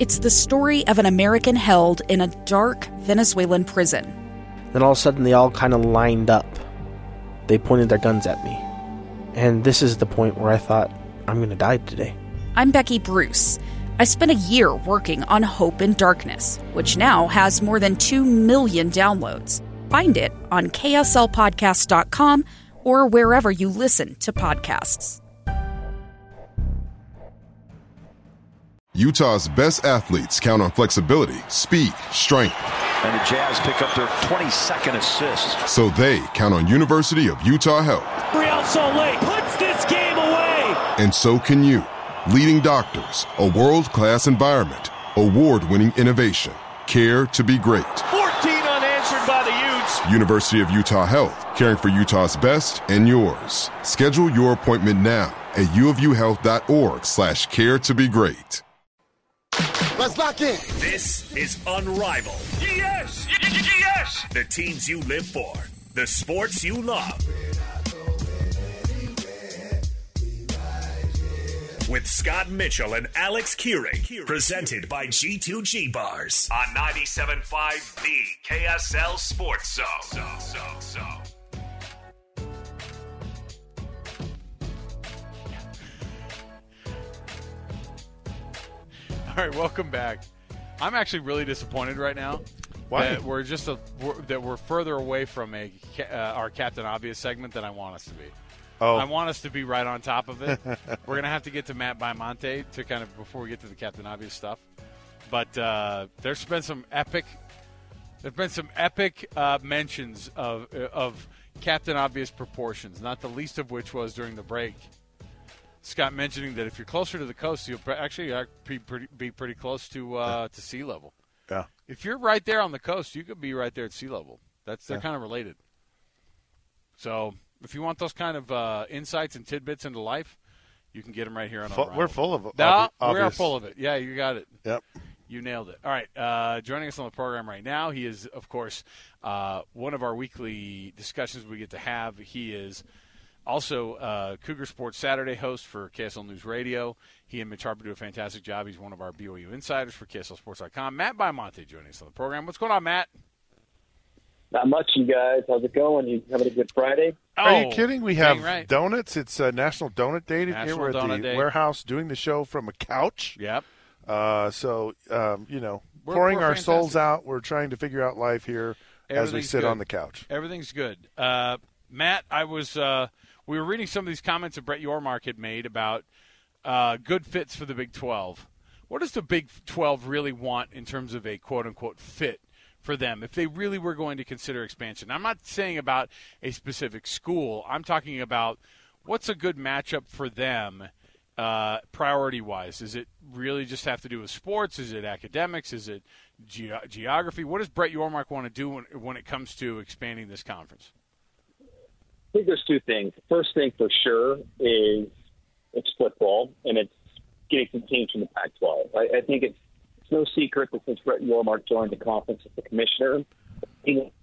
It's the story of an American held in a dark Venezuelan prison. Then all of a sudden they all kind of lined up. They pointed their guns at me. And this is the point where I thought, I'm going to die today. I'm Becky Bruce. I spent a year working on Hope in Darkness, which now has more than 2 million downloads. Find it on kslpodcast.com or wherever you listen to podcasts. Utah's best athletes count on flexibility, speed, strength. And the Jazz pick up their 22nd assist. So they count on University of Utah Health. Real Salt Lake puts this game away. And so can you. Leading doctors, a world-class environment, award-winning innovation, care to be great. 14 unanswered by the Utes. University of Utah Health, caring for Utah's best and yours. Schedule your appointment now at uofuhealth.org/care to be great. Let's lock in. This is Unrivaled. Yes! Yes! The teams you live for. The sports you love. With Scott Mitchell and Alex Keurig. Presented by G2G Bars. On 97.5, the KSL Sports Zone. All right, welcome back. I'm actually really disappointed right now. Why? That we're further away from our Captain Obvious segment than I want us to be. Oh. I want us to be right on top of it. We're gonna have to get to Matt Baimonte to kind of before we get to the Captain Obvious stuff. But there's been some epic mentions of Captain Obvious proportions. Not the least of which was during the break. Scott mentioning that if you're closer to the coast, you'll actually be pretty close to sea level. Yeah. If you're right there on the coast, you could be right there at sea level. They're kind of related. So if you want those kind of insights and tidbits into life, you can get them right here on Unrivaled. We're full of it. We are full of it. Yeah, you got it. Yep. You nailed it. All right, joining us on the program right now, he is, of course, one of our weekly discussions we get to have. He is also Cougar Sports Saturday host for KSL News Radio. He and Mitch Harper do a fantastic job. He's one of our BYU insiders for KSLSports.com. Matt Baimonte joining us on the program. What's going on, Matt? Not much, you guys. How's it going? You having a good Friday? Are you kidding? We have donuts. It's National Donut Day here. We're at the warehouse doing the show from a couch. Yep. So, pouring our souls out. We're trying to figure out life here as we sit on the couch. Everything's good. Matt, we were reading some of these comments that Brett Yormark had made about good fits for the Big 12. What does the Big 12 really want in terms of a quote-unquote fit for them if they really were going to consider expansion? I'm not saying about a specific school. I'm talking about what's a good matchup for them priority-wise. Does it really just have to do with sports? Is it academics? Is it geography? What does Brett Yormark want to do when it comes to expanding this conference? I think there's two things. The first thing for sure is it's football, and it's getting some teams from the Pac-12. I think it's no secret that since Brett Yormark joined the conference as the commissioner, he want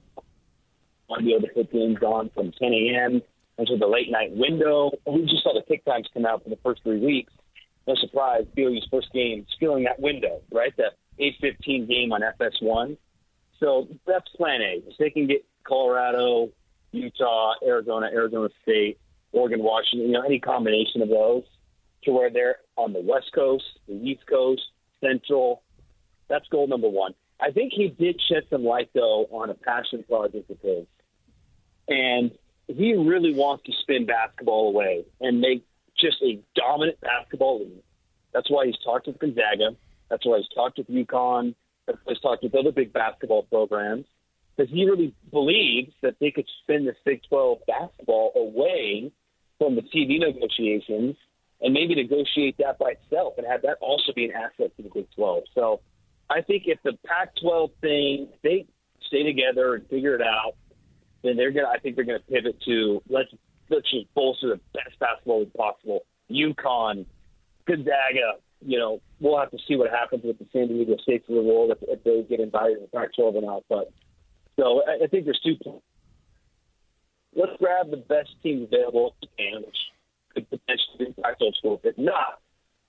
to be able to put games on from 10 a.m. into the late-night window. We just saw the kick times come out for the first 3 weeks. No surprise, BYU's first game is filling that window, right? That 8:15 game on FS1. So that's plan A. So they can get Colorado, Utah, Arizona State, Oregon, Washington, any combination of those to where they're on the West Coast, the East Coast, Central. That's goal number one. I think he did shed some light, though, on a passion project of his. And he really wants to spin basketball away and make just a dominant basketball league. That's why he's talked with Gonzaga. That's why he's talked with UConn. That's why he's talked with other big basketball programs. Because he really believes that they could spin this Big 12 basketball away from the TV negotiations and maybe negotiate that by itself and have that also be an asset to the Big 12. So I think if the Pac-12 thing, they stay together and figure it out, then I think they're going to pivot to let's just bolster the best basketball league possible. UConn, Gonzaga, we'll have to see what happens with the San Diego States of the world if they get invited to the Pac-12 or not. But so I think there's 2 points. Let's grab the best teams available if we can, which could potentially be Pac-12 schools. If not,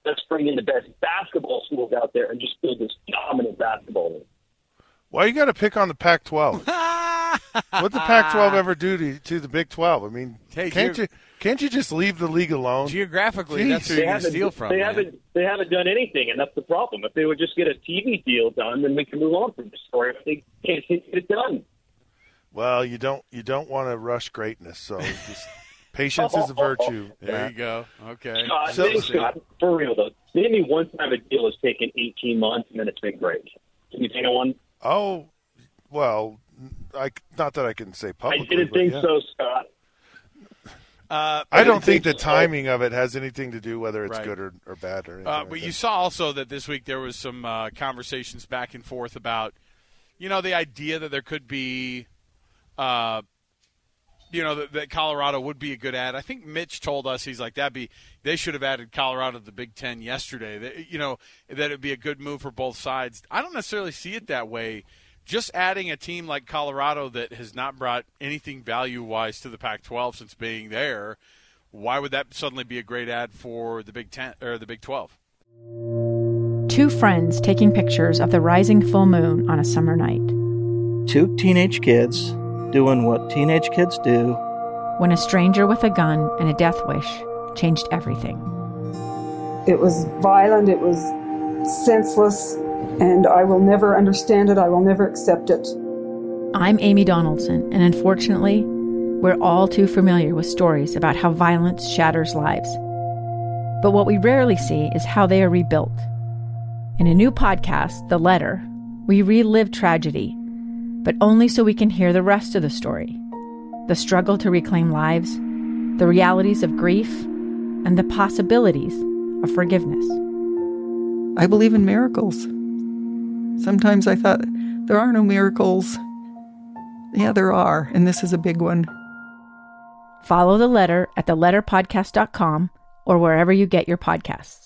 let's bring in the best basketball schools out there and just build this dominant basketball league. Why you got to pick on the Pac-12? What did the Pac-12 ever do to the Big 12? I mean, can't you just leave the league alone? Geographically, that's who you're going to steal from. They haven't done anything, and that's the problem. If they would just get a TV deal done, then we can move on from the story. If they can't get it done. Well, you don't want to rush greatness, so just patience is a virtue. There you go. Okay. Scott, for real though, name me one time a deal has taken 18 months and then it's been great. Can you think of one? Oh, well, not that I can say publicly. I didn't think so, Scott. I don't think the timing of it has anything to do whether it's good or bad. Or anything but you saw also that this week there was some conversations back and forth about, the idea that there could be, that Colorado would be a good ad. I think Mitch told us, he's like, they should have added Colorado to the Big Ten yesterday. That it would be a good move for both sides. I don't necessarily see it that way. Just adding a team like Colorado that has not brought anything value-wise to the Pac-12 since being there, why would that suddenly be a great ad for the Big Ten or the Big 12? Two friends taking pictures of the rising full moon on a summer night. Two teenage kids doing what teenage kids do. When a stranger with a gun and a death wish changed everything. It was violent, it was senseless, and I will never understand it. I will never accept it. I'm Amy Donaldson, and unfortunately, we're all too familiar with stories about how violence shatters lives. But what we rarely see is how they are rebuilt. In a new podcast, The Letter, we relive tragedy, but only so we can hear the rest of the story. The struggle to reclaim lives, the realities of grief, and the possibilities of forgiveness. I believe in miracles. Sometimes I thought, there are no miracles. Yeah, there are, and this is a big one. Follow The Letter at theletterpodcast.com or wherever you get your podcasts.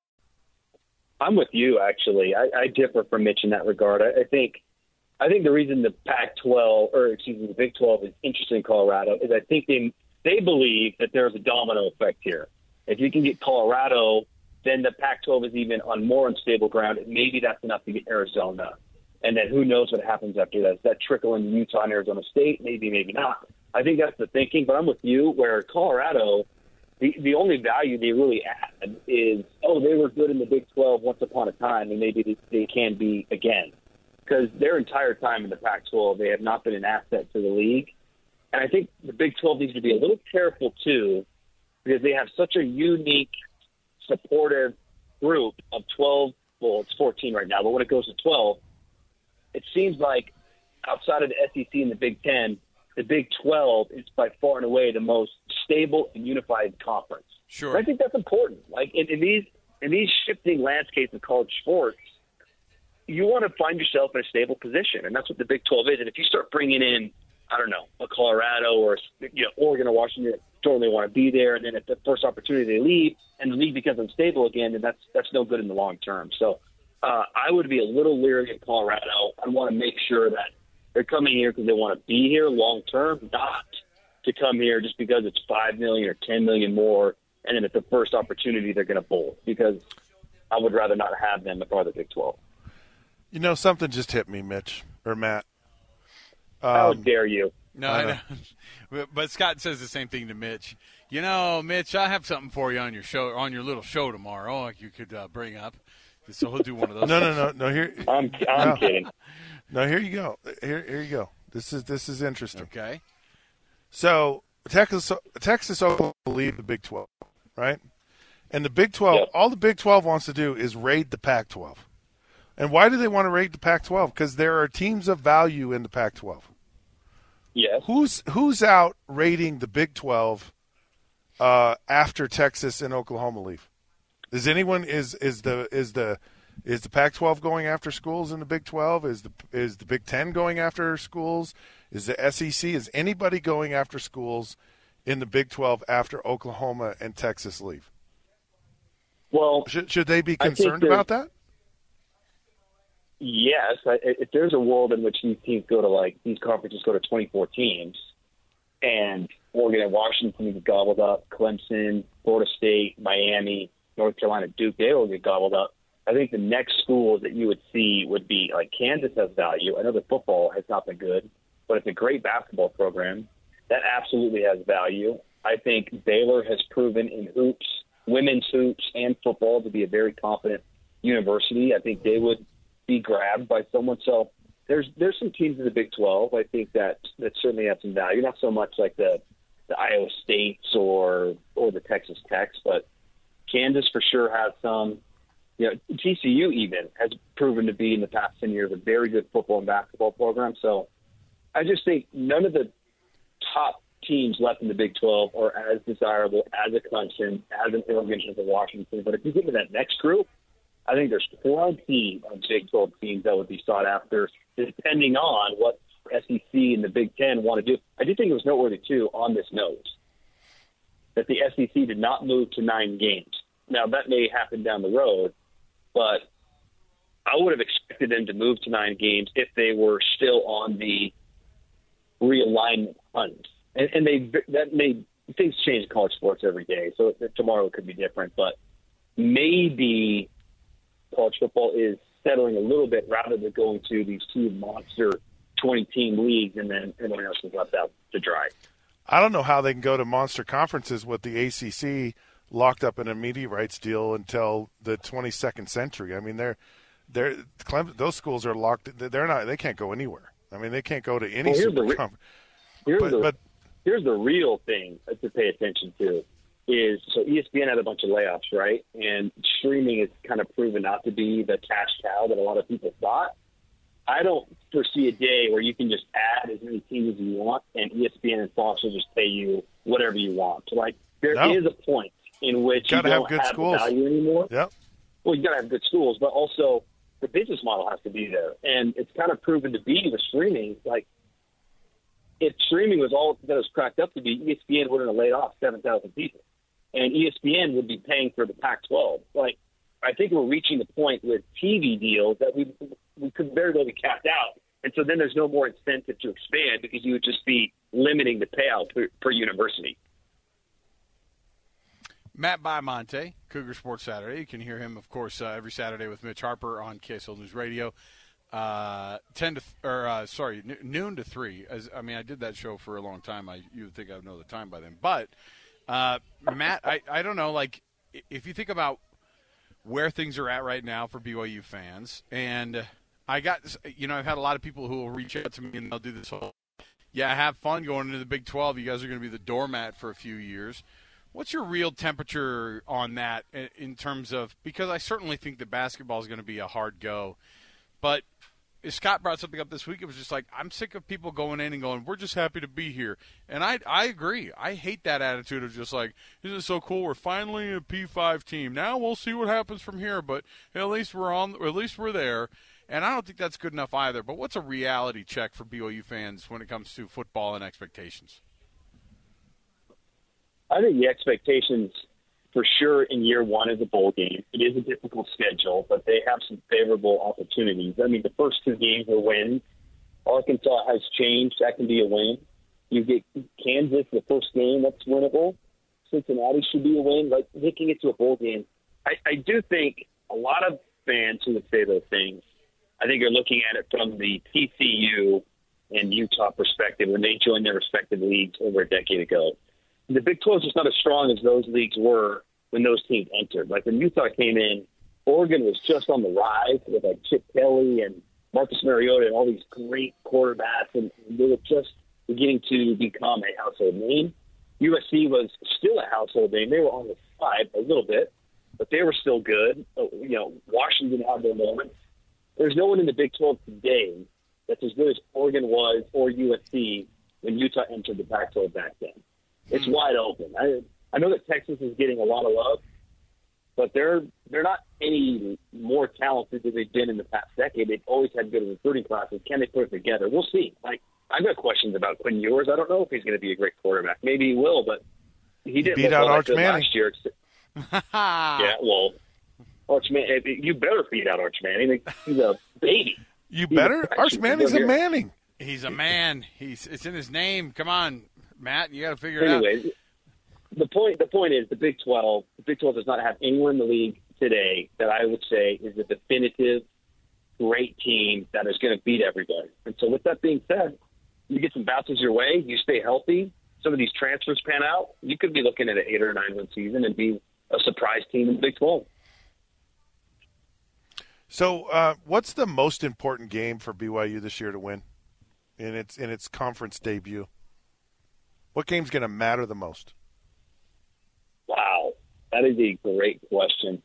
I'm with you, actually. I differ from Mitch in that regard. I think the reason the the Big 12 is interested in Colorado is I think they believe that there's a domino effect here. If you can get Colorado, then the Pac-12 is even on more unstable ground, and maybe that's enough to get Arizona. And then who knows what happens after that? Does that trickle in Utah and Arizona State? Maybe, maybe not. I think that's the thinking, but I'm with you where Colorado, the only value they really add is, they were good in the Big 12 once upon a time, and maybe they can be again. Because their entire time in the Pac-12, they have not been an asset to the league. And I think the Big 12 needs to be a little careful, too, because they have such a unique, supportive group of 12. Well, it's 14 right now, but when it goes to 12, it seems like outside of the SEC and the Big 10, the Big 12 is by far and away the most stable and unified conference. Sure. And I think that's important. Like in these shifting landscapes of college sports, you want to find yourself in a stable position, and that's what the Big 12 is. And if you start bringing in, I don't know, a Colorado or Oregon or Washington that don't really want to be there, and then at the first opportunity they leave, and the league becomes unstable again, then that's no good in the long term. So I would be a little leery of Colorado. I want to make sure that they're coming here because they want to be here long term, not to come here just because it's $5 million or $10 million more, and then at the first opportunity they're going to bolt. Because I would rather not have them if I were the Big 12. Something just hit me, Mitch or Matt. How dare you? No, I know. But Scott says the same thing to Mitch. Mitch, I have something for you on your show, on your little show tomorrow. You could bring up. So he'll do one of those. No. Here, I'm kidding. No, here you go. Here you go. This is interesting. Okay. So Texas Oklahoma leave the Big 12, right? And the Big 12, all the Big 12 wants to do is raid the Pac-12. And why do they want to raid the Pac-12? Because there are teams of value in the Pac-12. Yes. Who's out raiding the Big 12 after Texas and Oklahoma leave? Is anyone is the Pac-12 going after schools in the Big 12? Is the Big 10 going after schools? Is the SEC? Is anybody going after schools in the Big 12 after Oklahoma and Texas leave? Well, should they be concerned about that? Yes, if there's a world in which these teams go to these conferences go to 24 teams, and Oregon and Washington get gobbled up, Clemson, Florida State, Miami, North Carolina, Duke, they will get gobbled up. I think the next schools that you would see would be like Kansas has value. I know the football has not been good, but it's a great basketball program. That absolutely has value. I think Baylor has proven in hoops, women's hoops, and football to be a very competent university. I think they would be grabbed by someone. So there's some teams in the Big 12 I think that certainly have some value. Not so much like the Iowa States or the Texas Techs, but Kansas for sure has some. TCU even has proven to be in the past 10 years a very good football and basketball program. So I just think none of the top teams left in the Big 12 are as desirable as a Clemson, as an Oregon, as a Washington. But if you get to that next group, I think there's plenty of Big 12 teams that would be sought after, depending on what SEC and the Big 10 want to do. I do think it was noteworthy, too, on this note, that the SEC did not move to 9 games. Now, that may happen down the road, but I would have expected them to move to 9 games if they were still on the realignment hunt. And things change in college sports every day, so tomorrow could be different. But maybe college football is settling a little bit rather than going to these 2 monster 20-team leagues and then everyone else is left out to dry. I don't know how they can go to monster conferences with the ACC locked up in a media rights deal until the 22nd century. I mean, those schools are locked. They can't go anywhere. I mean, they can't go to any super conference. Here's the real thing to pay attention to is, so ESPN had a bunch of layoffs, right? And streaming is kind of proven not to be the cash cow that a lot of people thought. I don't foresee a day where you can just add as many teams as you want and ESPN and Fox will just pay you whatever you want. So, there is a point in which you don't have the value anymore. Yep. Well, you got to have good schools, but also the business model has to be there. And it's kind of proven to be with streaming. If streaming was all that it was cracked up to be, ESPN would have laid off 7,000 people. And ESPN would be paying for the Pac-12. I think we're reaching the point with TV deals that we could very well be capped out. And so then there's no more incentive to expand because you would just be limiting the payout per university. Matt Baiamonte, Cougar Sports Saturday. You can hear him, of course, every Saturday with Mitch Harper on KSL News Radio, noon to 3. I did that show for a long time. You would think I would know the time by then. But, Matt, I don't know, if you think about where things are at right now for BYU fans, and I've had a lot of people who will reach out to me and they'll do this whole, have fun going into the Big 12. You guys are going to be the doormat for a few years. What's your real temperature on that in terms of – because I certainly think that basketball is going to be a hard go. But Scott brought something up this week. It was just I'm sick of people going in and going, we're just happy to be here. And I agree. I hate that attitude of just isn't it so cool? We're finally a P5 team. Now we'll see what happens from here. But at least we're there. And I don't think that's good enough either. But what's a reality check for BYU fans when it comes to football and expectations? I think the expectations for sure in year one is a bowl game. It is a difficult schedule, but they have some favorable opportunities. The first 2 games are wins. Arkansas has changed. That can be a win. You get Kansas, the first game, that's winnable. Cincinnati should be a win. Making it to a bowl game. I do think a lot of fans who would say those things, I think are looking at it from the TCU and Utah perspective when they joined their respective leagues over a decade ago. The Big 12 is just not as strong as those leagues were when those teams entered. When Utah came in, Oregon was just on the rise with Chip Kelly and Marcus Mariota and all these great quarterbacks, and they were just beginning to become a household name. USC was still a household name. They were on the side a little bit, but they were still good. Washington had their moments. There's no one in the Big 12 today that's as good as Oregon was or USC when Utah entered the Pac-12 back then. It's wide open. I know that Texas is getting a lot of love, but they're not any more talented than they've been in the past decade. They've always had good recruiting classes. Can they put it together? We'll see. I've got questions about Quinn Ewers. I don't know if he's going to be a great quarterback. Maybe he will, but he didn't beat out Arch Manning last year. Yeah, well, Arch Manning. You better beat out Arch Manning. He's a baby. Arch Manning's a Manning. He's a man. It's in his name. Come on, Matt. You got to figure it out. the point is the Big 12 does not have anyone in the league today that I would say is a definitive great team that is going to beat everybody. And so with that being said, you get some bounces your way, you stay healthy, some of these transfers pan out, you could be looking at an 8 or 9 win season and be a surprise team in the Big 12. So what's the most important game for BYU this year to win in its conference debut? What game's going to matter the most? Wow, that is a great question.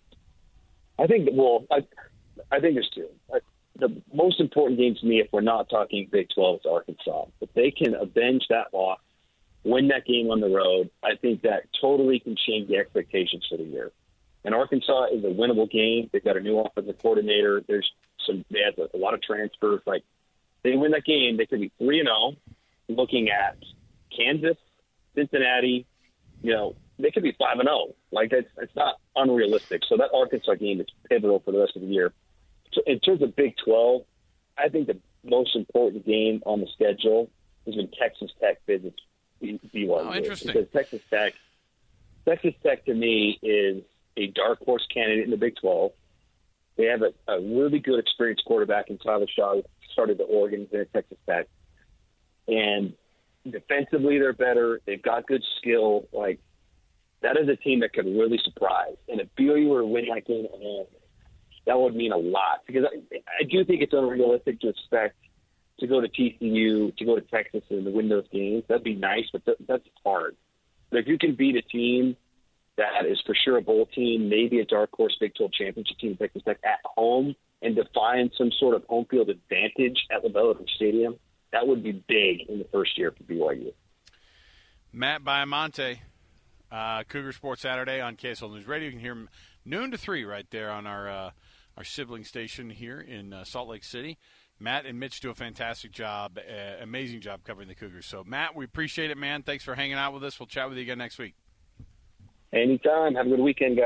I think there's two. The most important game to me, if we're not talking Big 12, is Arkansas. If they can avenge that loss, win that game on the road, I think that totally can change the expectations for the year. And Arkansas is a winnable game. They've got a new offensive coordinator. They have a lot of transfers. Like, they win that game, they could be 3-0, looking at Kansas, Cincinnati. They could be 5-0. Like, it's not unrealistic. So that Arkansas game is pivotal for the rest of the year. So in terms of Big 12, I think the most important game on the schedule is when Texas Tech visits BYU. Oh, interesting. Because Texas Tech to me is a dark horse candidate in the Big 12. They have a really good, experienced quarterback in Tyler Shaw, who started at Oregon and at Texas Tech. And defensively, they're better. They've got good skill. Like, that is a team that could really surprise. And if BYU were to win that game at home, that would mean a lot. Because I do think it's unrealistic to expect to go to TCU, to go to Texas, and to win those games. That'd be nice, but that's hard. But if you can beat a team that is for sure a bowl team, maybe a dark horse Big 12 championship team, Texas Tech, at home, and define some sort of home field advantage at LaBella Stadium, that would be big in the first year for BYU. Matt Baiamonte, Cougar Sports Saturday on KSL News Radio. You can hear him noon to 3 right there on our sibling station here in Salt Lake City. Matt and Mitch do a fantastic job, amazing job covering the Cougars. So, Matt, we appreciate it, man. Thanks for hanging out with us. We'll chat with you again next week. Anytime. Have a good weekend,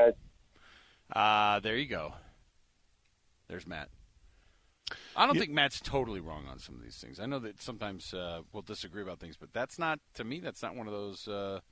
guys. There you go. There's Matt. I don't think Matt's totally wrong on some of these things. I know that sometimes we'll disagree about things, but that's not, to me, that's not one of those.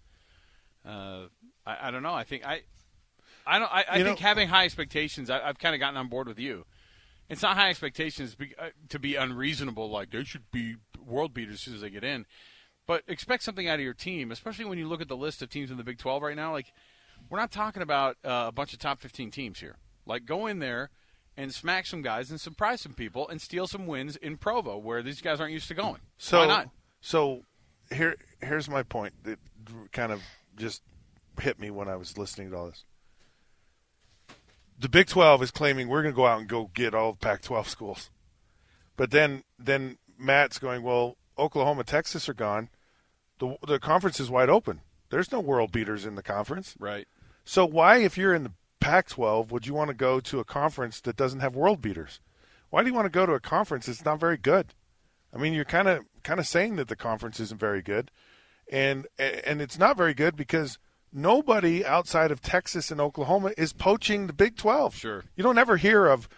I don't know. I think think having high expectations. I've kind of gotten on board with you. It's not high expectations to be unreasonable. Like, they should be world beaters as soon as they get in. But expect something out of your team, especially when you look at the list of teams in the Big 12 right now. Like, we're not talking about a bunch of top 15 teams here. Like, go in there and smack some guys and surprise some people and steal some wins in Provo, where these guys aren't used to going. So, why not? So here's my point that kind of just hit me when I was listening to all this. The Big 12 is claiming we're going to go out and go get all the Pac-12 schools. But then Matt's going, well, Oklahoma, Texas are gone. The conference is wide open. There's no world beaters in the conference. Right. So why, if you're in the Pac-12, would you want to go to a conference that doesn't have world beaters? Why do you want to go to a conference that's not very good? I mean, you're kind of saying that the conference isn't very good. And it's not very good because nobody outside of Texas and Oklahoma is poaching the Big 12. Sure. You don't ever hear of,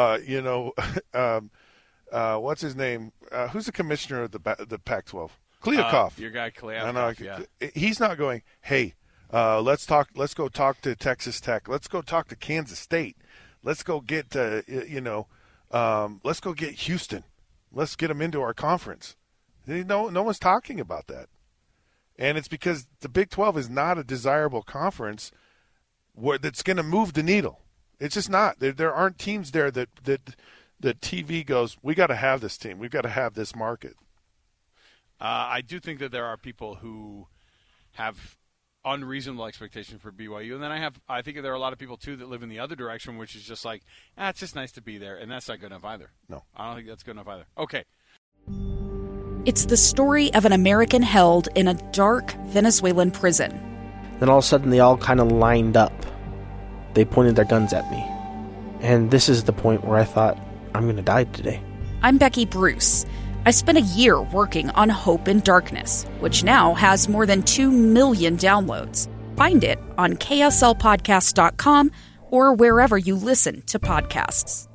what's his name? Who's the commissioner of the Pac-12? Kliavkoff. Your guy Kliavkoff, yeah. He's not going, hey, let's go talk to Texas Tech. Let's go talk to Kansas State. Let's go get, let's go get Houston. Let's get them into our conference. No one's talking about that. And it's because the Big 12 is not a desirable conference that's going to move the needle. It's just not. There aren't teams there that TV goes, we got to have this team. We've got to have this market. I do think that there are people who have unreasonable expectations for BYU, and then I think there are a lot of people too that live in the other direction, which is just like, it's just nice to be there, and that's not good enough either. No, I don't think that's good enough either. Okay. It's the story of an American held in a dark Venezuelan prison. Then all of a sudden they all kind of lined up. They pointed their guns at me. And this is the point where I thought, I'm going to die today. I'm Becky Bruce. I spent a year working on Hope in Darkness, which now has more than 2 million downloads. Find it on KSLpodcast.com or wherever you listen to podcasts.